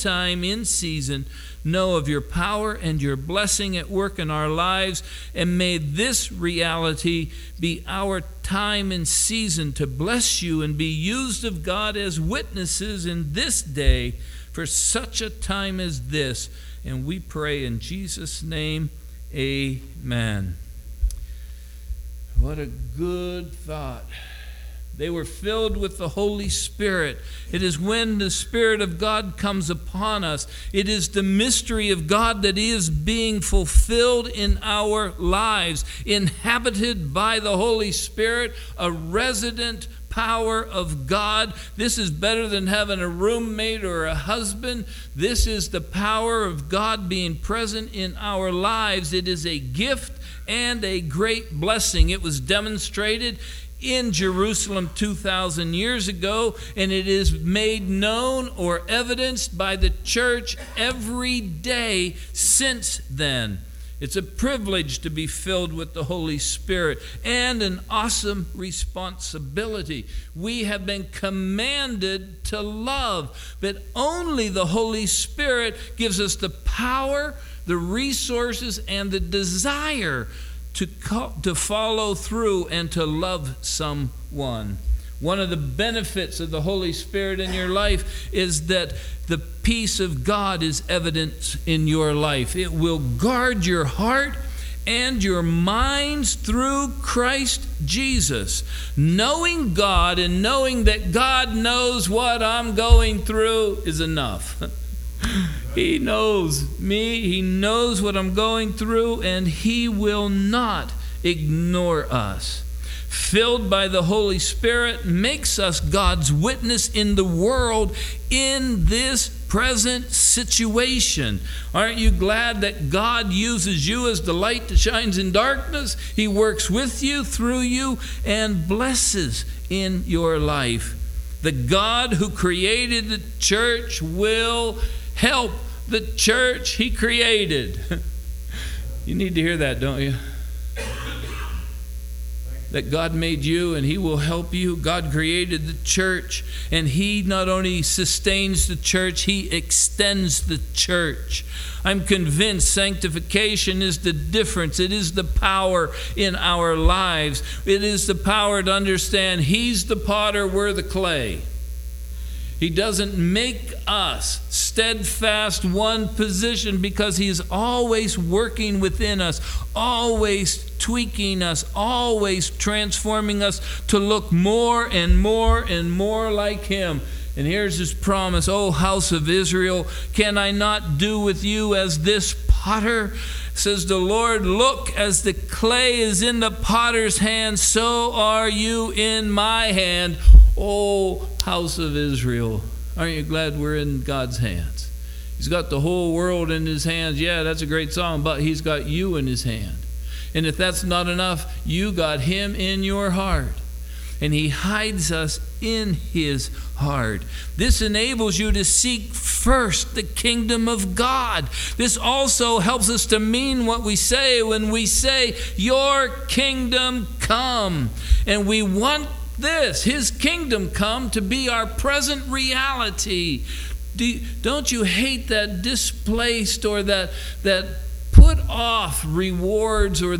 time in season know of your power and your blessing at work in our lives, and may this reality be our time and season to bless you and be used of God as witnesses in this day for such a time as this. And we pray in Jesus' name, amen. What a good thought. They were filled with the Holy Spirit. It is when the Spirit of God comes upon us. It is the mystery of God that is being fulfilled in our lives, inhabited by the Holy Spirit, a resident power of God. This is better than having a roommate or a husband. This is the power of God being present in our lives. It is a gift and a great blessing. It was demonstrated in Jerusalem 2,000 years ago, and it is made known or evidenced by the church every day since then. It's a privilege to be filled with the Holy Spirit and an awesome responsibility. We have been commanded to love, but only the Holy Spirit gives us the power, the resources, and the desire to follow through and to love someone. One of the benefits of the Holy Spirit in your life is that the peace of God is evident in your life. It will guard your heart and your minds through Christ Jesus. Knowing God and knowing that God knows what I'm going through is enough. He knows me. He knows what I'm going through, and He will not ignore us. Filled by the Holy Spirit makes us God's witness in the world in this present situation. Aren't you glad that God uses you as the light that shines in darkness? He works with you, through you, and blesses in your life. The God who created the church will help the church He created. You need to hear that, don't you? That God made you and He will help you. God created the church, and He not only sustains the church, He extends the church. I'm convinced sanctification is the difference. It is the power in our lives. It is the power to understand He's the potter, we're the clay. He doesn't make us steadfast one position because He is always working within us, always tweaking us, always transforming us to look more and more and more like Him. And here's His promise, O house of Israel, can I not do with you as this potter? Says the Lord, look, as the clay is in the potter's hand, so are you in my hand, O house of Israel. Aren't you glad we're in God's hands? He's got the whole world in His hands. Yeah, that's a great song, but He's got you in His hand. And if that's not enough, you got Him in your heart. And He hides us in His heart. This enables you to seek first the kingdom of God. This also helps us to mean what we say when we say, your kingdom come. And we want this, His kingdom come, to be our present reality. Don't you hate that displaced or that put off rewards or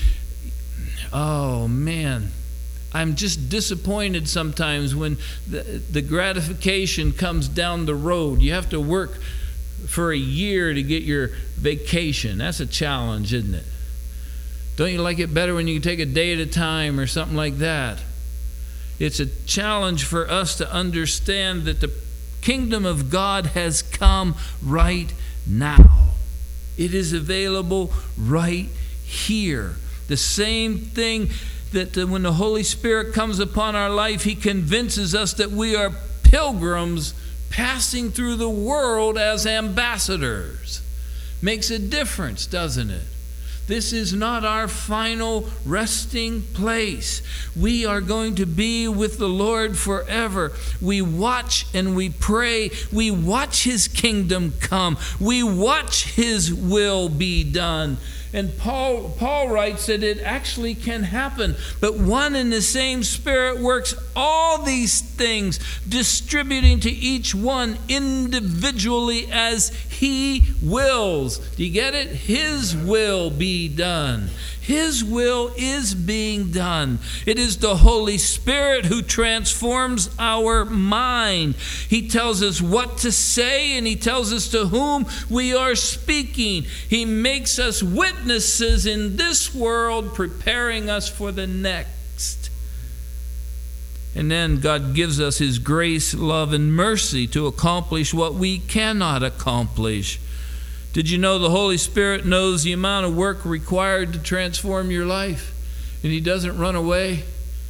oh man, I'm just disappointed sometimes when the gratification comes down the road. You have to work for a year to get your vacation. That's a challenge, isn't it? Don't you like it better when you can take a day at a time or something like that? It's a challenge for us to understand that the kingdom of God has come right now. It is available right here. The same thing that when the Holy Spirit comes upon our life, He convinces us that we are pilgrims passing through the world as ambassadors. Makes a difference, doesn't it? This is not our final resting place. We are going to be with the Lord forever. We watch and we pray. We watch His kingdom come. We watch His will be done. And Paul writes that it actually can happen. But one and the same Spirit works all these things, distributing to each one individually as He wills. Do you get it? His will be done. His will is being done. It is the Holy Spirit who transforms our mind. He tells us what to say, and He tells us to whom we are speaking. He makes us witnesses in this world, preparing us for the next. And then God gives us His grace, love, and mercy to accomplish what we cannot accomplish. Did you know the Holy Spirit knows the amount of work required to transform your life? And He doesn't run away.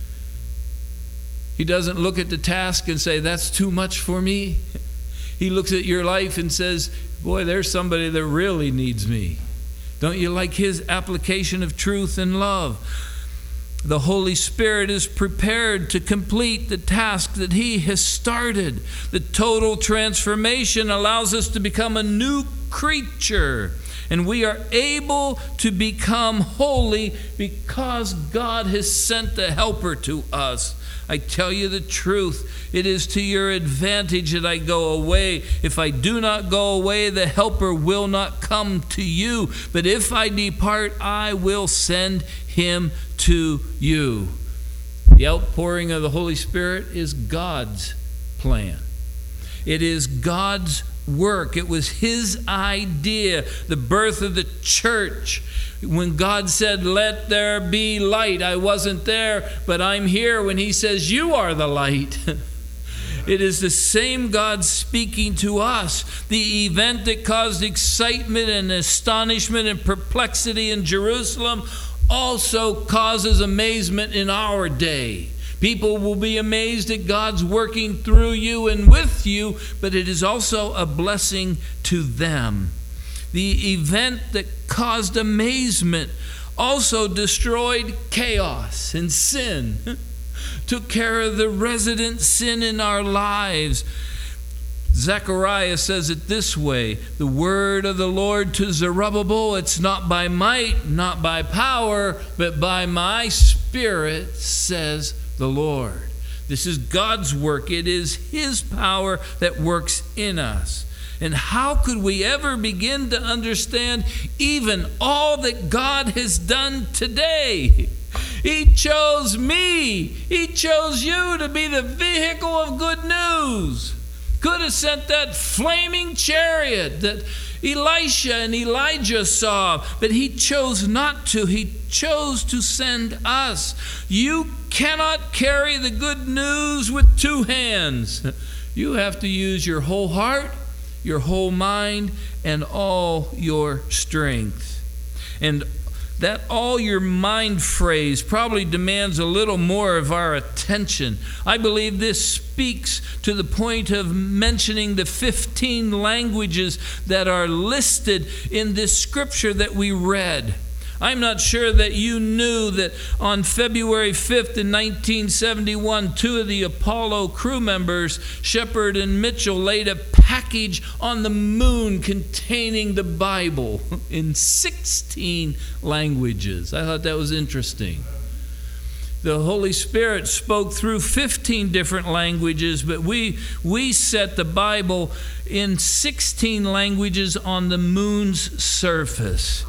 He doesn't look at the task and say, that's too much for me. He looks at your life and says, boy, there's somebody that really needs me. Don't you like His application of truth and love? The Holy Spirit is prepared to complete the task that He has started. The total transformation allows us to become a new creature, and we are able to become holy because God has sent the Helper to us. I tell you the truth, it is to your advantage that I go away. If I do not go away, the Helper will not come to you. But if I depart, I will send Him to you. The outpouring of the Holy Spirit is God's plan. It is God's work. It was His idea, the birth of the church. When God said, let there be light, I wasn't there, but I'm here when He says, you are the light. It is the same God speaking to us. The event that caused excitement and astonishment and perplexity in Jerusalem also causes amazement in our day. People will be amazed that God's working through you and with you, but it is also a blessing to them. The event that caused amazement also destroyed chaos and sin, took care of the resident sin in our lives. Zechariah says it this way, the word of the Lord to Zerubbabel, it's not by might, not by power, but by my Spirit, says the Lord. This is God's work. It is His power that works in us. And how could we ever begin to understand even all that God has done today? He chose me. He chose you to be the vehicle of good news. Could have sent that flaming chariot that Elisha and Elijah saw, but He chose not to. He chose to send us. You cannot carry the good news with two hands. You have to use your whole heart, your whole mind, and all your strength. And that all your mind phrase probably demands a little more of our attention. I believe this speaks to the point of mentioning the 15 languages that are listed in this scripture that we read. I'm not sure that you knew that on February 5th in 1971, two of the Apollo crew members, Shepard and Mitchell, laid a package on the moon containing the Bible in 16 languages. I thought that was interesting. The Holy Spirit spoke through 15 different languages, but we set the Bible in 16 languages on the moon's surface.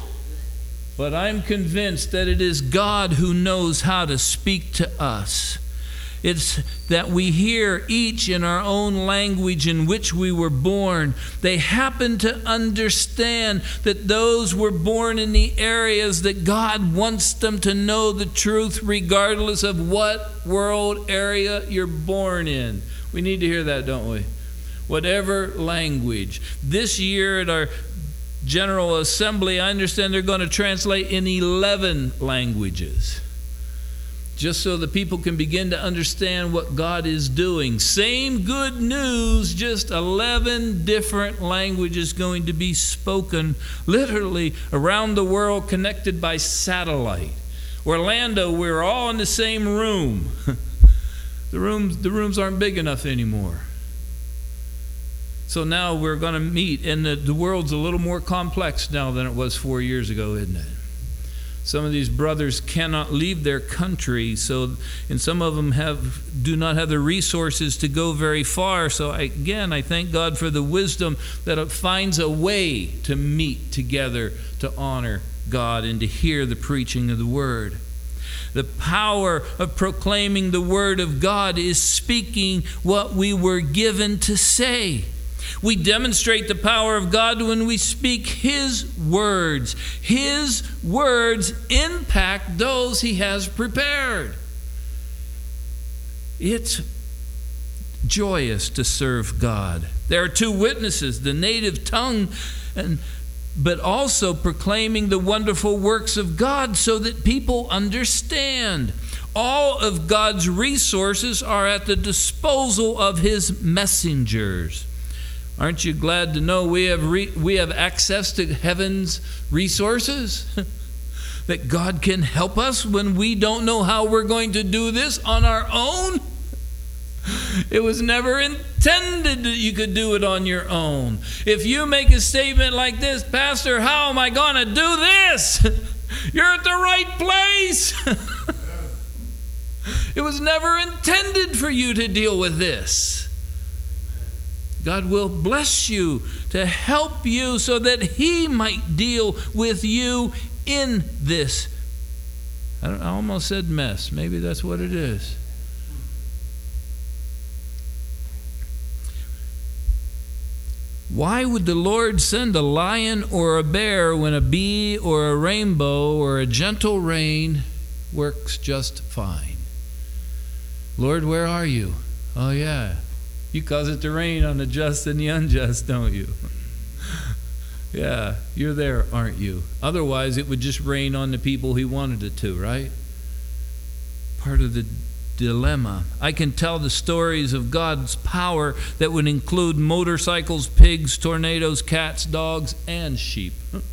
But I'm convinced that it is God who knows how to speak to us. It's that we hear each in our own language in which we were born. They happen to understand that those were born in the areas that God wants them to know the truth regardless of what world area you're born in. We need to hear that, don't we? Whatever language. This year at our General Assembly, I understand they're going to translate in 11 languages, just so the people can begin to understand what God is doing. Same good news, just 11 different languages going to be spoken literally around the world, connected by satellite. Orlando, we're all in the same room. The rooms aren't big enough anymore. So now we're going to meet, and the world's a little more complex now than it was 4 years ago, isn't it? Some of these brothers cannot leave their country, and some of them do not have the resources to go very far. So I thank God for the wisdom that it finds a way to meet together to honor God and to hear the preaching of the Word. The power of proclaiming the Word of God is speaking what we were given to say. We demonstrate the power of God when we speak His words. His words impact those He has prepared. It's joyous to serve God. There are two witnesses, the native tongue, but also proclaiming the wonderful works of God so that people understand. All of God's resources are at the disposal of His messengers. Aren't you glad to know we have access to heaven's resources? That God can help us when we don't know how we're going to do this on our own? It was never intended that you could do it on your own. If you make a statement like this, Pastor, how am I going to do this? You're at the right place. It was never intended for you to deal with this. God will bless you to help you so that He might deal with you in this. I almost said mess. Maybe that's what it is. Why would the Lord send a lion or a bear when a bee or a rainbow or a gentle rain works just fine? Lord, where are you? Oh, yeah. You cause it to rain on the just and the unjust, don't you? Yeah, you're there, aren't you? Otherwise, it would just rain on the people He wanted it to, right? Part of the dilemma. I can tell the stories of God's power that would include motorcycles, pigs, tornadoes, cats, dogs, and sheep.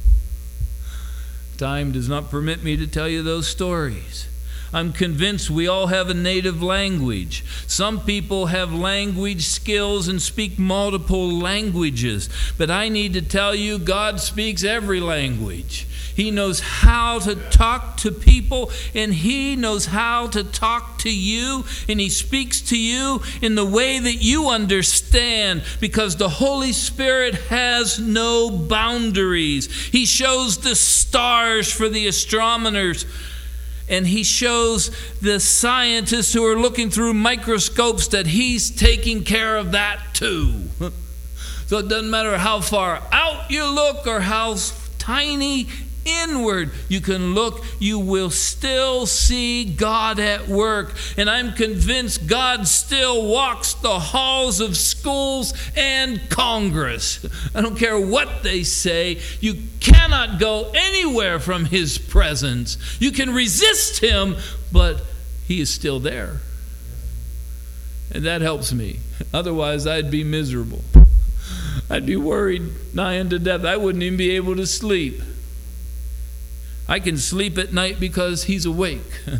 Time does not permit me to tell you those stories. I'm convinced we all have a native language. Some people have language skills and speak multiple languages. But I need to tell you, God speaks every language. He knows how to talk to people, and He knows how to talk to you, and He speaks to you in the way that you understand, because the Holy Spirit has no boundaries. He shows the stars for the astronomers, and He shows the scientists who are looking through microscopes that He's taking care of that too. So it doesn't matter how far out you look or how tiny inward you can look, you will still see God at work. And I'm convinced God still walks the halls of schools and Congress. I don't care what they say. You cannot go anywhere from His presence. You can resist Him, but He is still there. And that helps me. Otherwise, I'd be miserable. I'd be worried nigh unto death. I wouldn't even be able to sleep. I can sleep at night because He's awake.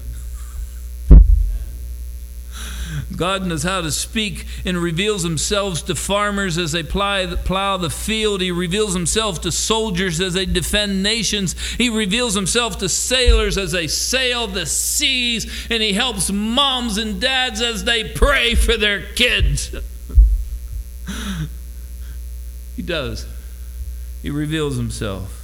God knows how to speak and reveals Himself to farmers as they plow the field. He reveals Himself to soldiers as they defend nations. He reveals Himself to sailors as they sail the seas. And He helps moms and dads as they pray for their kids. He does. He reveals Himself.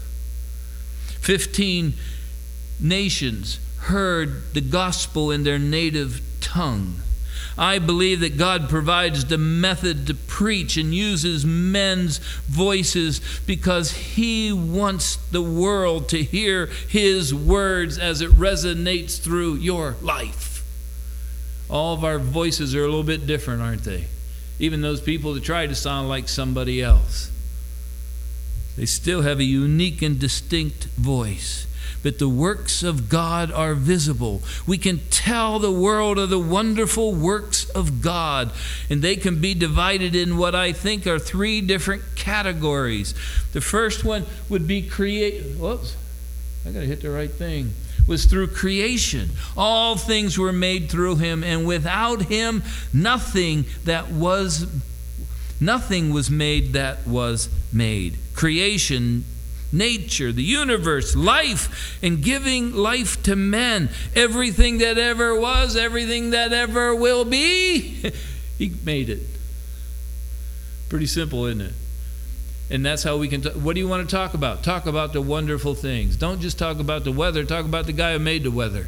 15 nations heard the gospel in their native tongue. I believe that God provides the method to preach and uses men's voices because He wants the world to hear His words as it resonates through your life. All of our voices are a little bit different, aren't they? Even those people that try to sound like somebody else. They still have a unique and distinct voice. But the works of God are visible. We can tell the world of the wonderful works of God. And they can be divided in what I think are 3 different categories. The first one would be Whoops, I got to hit the right thing. Was through creation. All things were made through Him, and without Him, nothing that was Nothing was made that was made. Creation, nature, the universe, life, and giving life to men. Everything that ever was, everything that ever will be, He made it. Pretty simple, isn't it? And that's how we can what do you want to talk about? Talk about the wonderful things. Don't just talk about the weather. Talk about the guy who made the weather.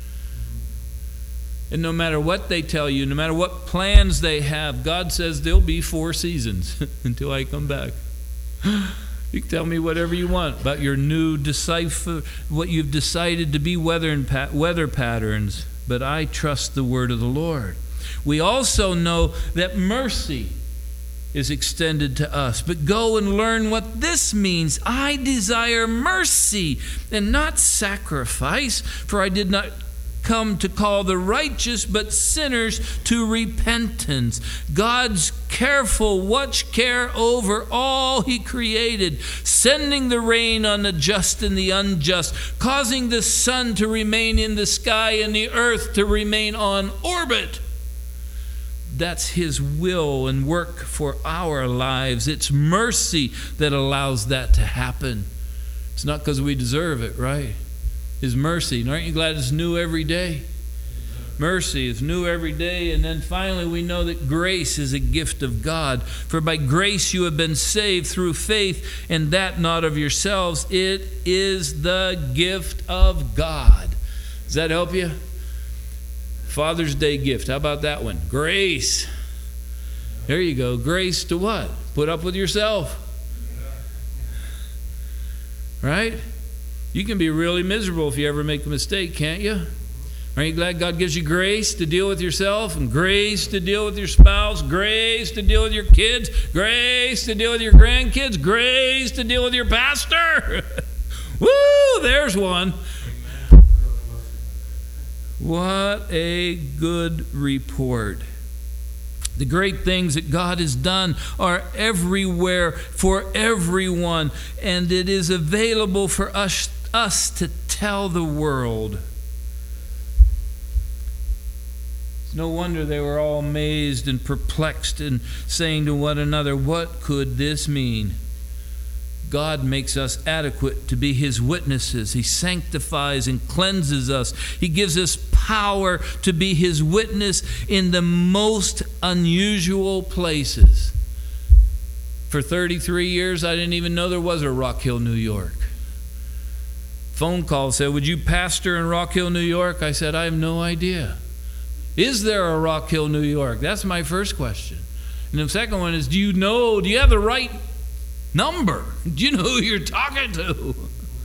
And no matter what they tell you, no matter what plans they have, God says there'll be 4 seasons until I come back. You can tell me whatever you want about your new what you've decided to be weather patterns, but I trust the word of the Lord. We also know that mercy is extended to us. But go and learn what this means. I desire mercy and not sacrifice, for I did not come to call the righteous, but sinners to repentance. God's careful watch care over all He created, sending the rain on the just and the unjust, causing the sun to remain in the sky and the earth to remain on orbit. That's His will and work for our lives. It's mercy that allows that to happen. It's not because we deserve it, right? His mercy. And aren't you glad it's new every day? Mercy is new every day. And then finally we know that grace is a gift of God. For by grace you have been saved through faith, and that not of yourselves. It is the gift of God. Does that help you? Father's Day gift. How about that one? Grace. There you go. Grace to what? Put up with yourself. Right? You can be really miserable if you ever make a mistake, can't you? Aren't you glad God gives you grace to deal with yourself, and grace to deal with your spouse, grace to deal with your kids, grace to deal with your grandkids, grace to deal with your pastor? Woo! There's one. What a good report. The great things that God has done are everywhere for everyone, and it is available for us to tell the world. It's no wonder they were all amazed and perplexed and saying to one another, what could this mean? God makes us adequate to be His witnesses. He sanctifies and cleanses us. He gives us power to be His witness in the most unusual places. For 33 years, I didn't even know there was a Rock Hill, New York. Phone call said, would you pastor in Rock Hill, New York? I said, I have no idea. Is there a Rock Hill, New York? That's my first question. And the second one is, do you have the right number? Do you know who you're talking to?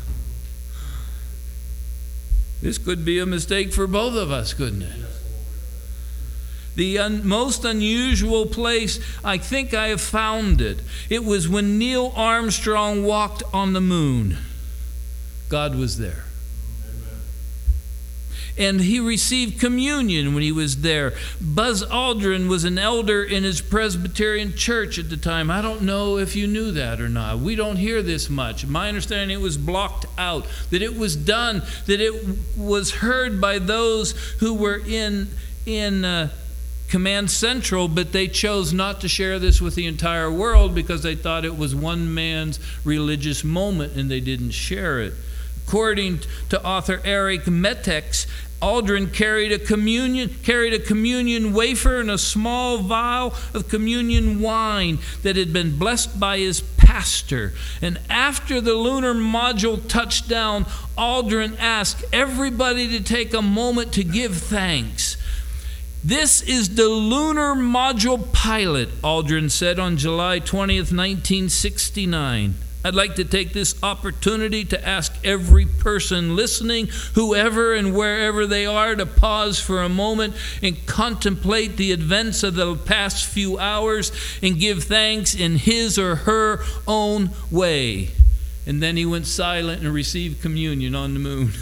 This could be a mistake for both of us, couldn't it? The most unusual place, I think I have found it. It was when Neil Armstrong walked on the moon. God was there. And he received communion when he was there. Buzz Aldrin was an elder in his Presbyterian church at the time. I don't know if you knew that or not. We don't hear this much. My understanding, it was blocked out, that it was done, that it was heard by those who were in Command Central, but they chose not to share this with the entire world because they thought it was one man's religious moment and they didn't share it. According to author Eric Metex, Aldrin carried a communion wafer and a small vial of communion wine that had been blessed by his pastor. And after the lunar module touched down, Aldrin asked everybody to take a moment to give thanks. This is the lunar module pilot, Aldrin said on July 20th, 1969. I'd like to take this opportunity to ask every person listening, whoever and wherever they are, to pause for a moment and contemplate the events of the past few hours and give thanks in his or her own way. And then he went silent and received communion on the moon.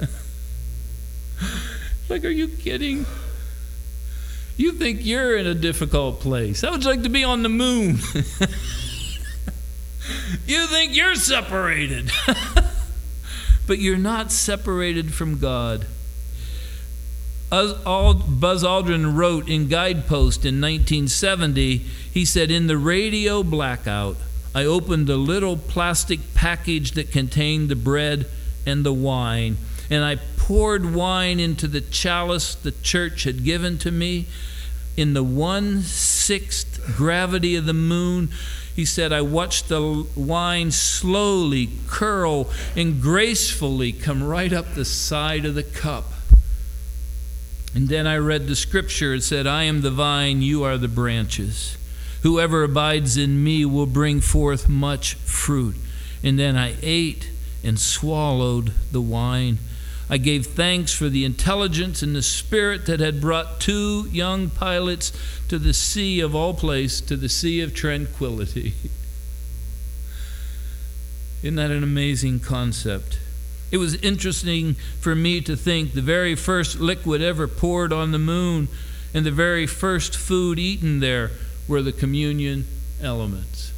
Like, are you kidding? You think you're in a difficult place. How would you like to be on the moon? You think you're separated. But you're not separated from God. Buzz Aldrin wrote in Guidepost in 1970, he said, "In the radio blackout, I opened a little plastic package that contained the bread and the wine, and I poured wine into the chalice the church had given to me. In the 1/6 gravity of the moon," he said, "I watched the wine slowly curl and gracefully come right up the side of the cup. And then I read the scripture. It said, 'I am the vine, you are the branches. Whoever abides in me will bring forth much fruit.' And then I ate and swallowed the wine. I gave thanks for the intelligence and the spirit that had brought 2 young pilots to the sea of all place, to the sea of tranquility." Isn't that an amazing concept? It was interesting for me to think the very first liquid ever poured on the moon and the very first food eaten there were the communion elements.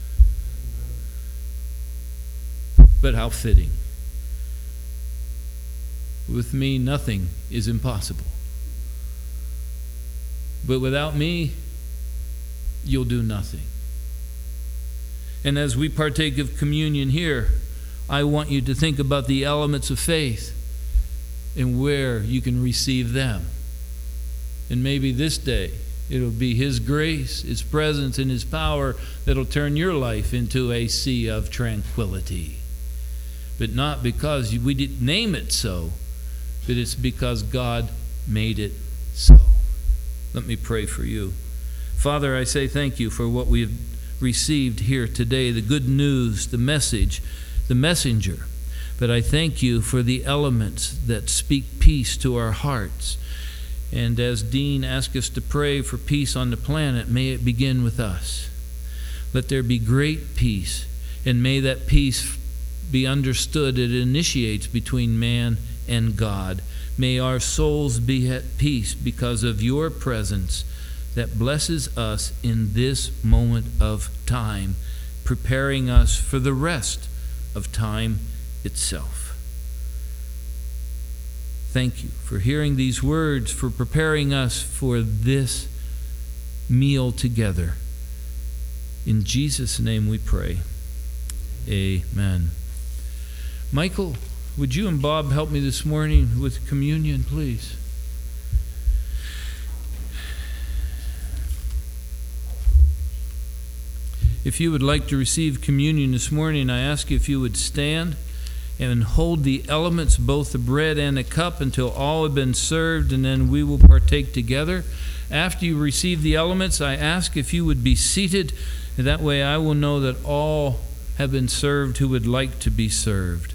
But how fitting. With me, nothing is impossible. But without me, you'll do nothing. And as we partake of communion here, I want you to think about the elements of faith and where you can receive them. And maybe this day, it'll be His grace, His presence, and His power that'll turn your life into a sea of tranquility. But not because we didn't name it so, but it's because God made it so. Let me pray for you. Father, I say thank you for what we've received here today, the good news, the message, the messenger. But I thank you for the elements that speak peace to our hearts. And as Dean asked us to pray for peace on the planet, may it begin with us. Let there be great peace, and may that peace be understood. It initiates between man and God. May our souls be at peace because of your presence that blesses us in this moment of time, preparing us for the rest of time itself. Thank you for hearing these words, for preparing us for this meal together. In Jesus' name we pray. Amen. Michael, would you and Bob help me this morning with communion, please? If you would like to receive communion this morning, I ask you if you would stand and hold the elements, both the bread and the cup, until all have been served, and then we will partake together. After you receive the elements, I ask if you would be seated, and that way I will know that all have been served who would like to be served.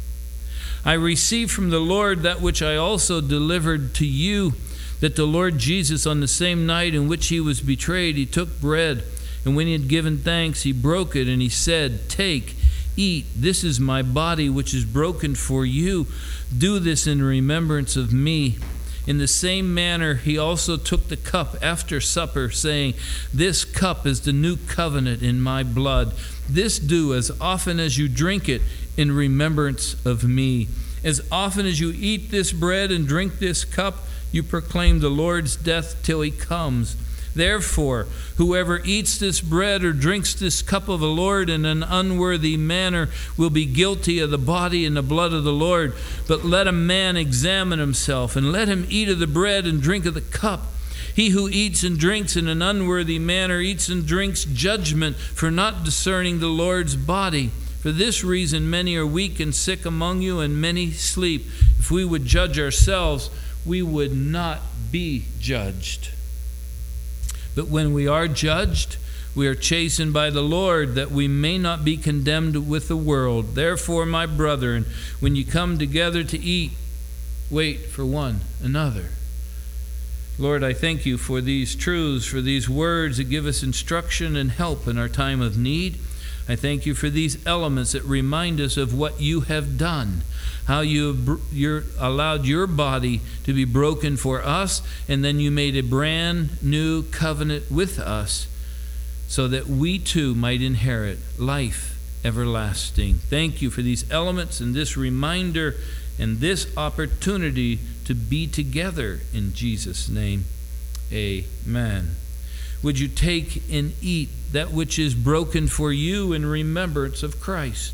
I received from the Lord that which I also delivered to you, that the Lord Jesus, on the same night in which he was betrayed, he took bread, and when he had given thanks, he broke it, and he said, "Take, eat, this is my body which is broken for you. Do this in remembrance of me." In the same manner, he also took the cup after supper, saying, "This cup is the new covenant in my blood. This do as often as you drink it in remembrance of me. As often as you eat this bread and drink this cup, you proclaim the Lord's death till he comes. Therefore, whoever eats this bread or drinks this cup of the Lord in an unworthy manner will be guilty of the body and the blood of the Lord. But let a man examine himself, and let him eat of the bread and drink of the cup. He who eats and drinks in an unworthy manner eats and drinks judgment for not discerning the Lord's body. For this reason many are weak and sick among you, and many sleep. If we would judge ourselves, we would not be judged. But when we are judged, we are chastened by the Lord, that we may not be condemned with the world. Therefore, my brethren, when you come together to eat, wait for one another. Lord, I thank you for these truths, for these words that give us instruction and help in our time of need. I thank you for these elements that remind us of what you have done, how you allowed your body to be broken for us, and then you made a brand new covenant with us so that we too might inherit life everlasting. Thank you for these elements and this reminder and this opportunity to be together in Jesus' name. Amen. Would you take and eat that which is broken for you in remembrance of Christ?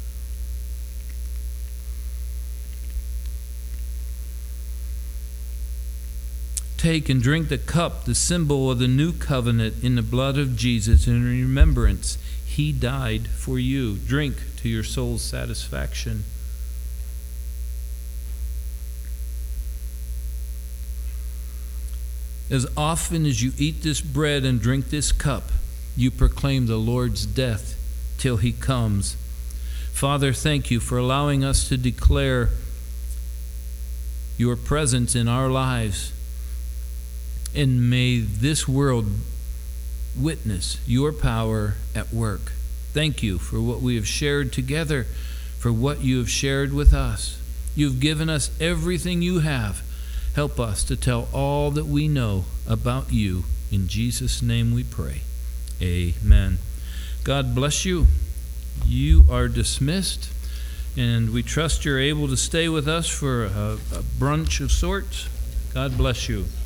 Take and drink the cup, the symbol of the new covenant in the blood of Jesus in remembrance. He died for you. Drink to your soul's satisfaction. As often as you eat this bread and drink this cup, you proclaim the Lord's death till he comes. Father, thank you for allowing us to declare your presence in our lives. And may this world witness your power at work. Thank you for what we have shared together, for what you have shared with us. You've given us everything you have. Help us to tell all that we know about you. In Jesus' name we pray. Amen. God bless you. You are dismissed, and we trust you're able to stay with us for a brunch of sorts. God bless you.